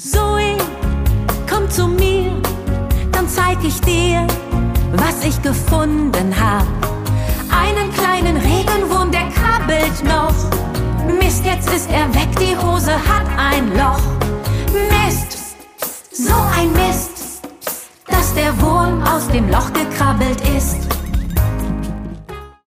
Zoe, komm zu mir, dann zeig ich dir, was ich gefunden hab. Einen kleinen Regenwurm, der krabbelt noch. Mist, jetzt ist er weg, die Hose hat ein Loch. Mist, so ein Mist, dass der Wurm aus dem Loch gekrabbelt ist.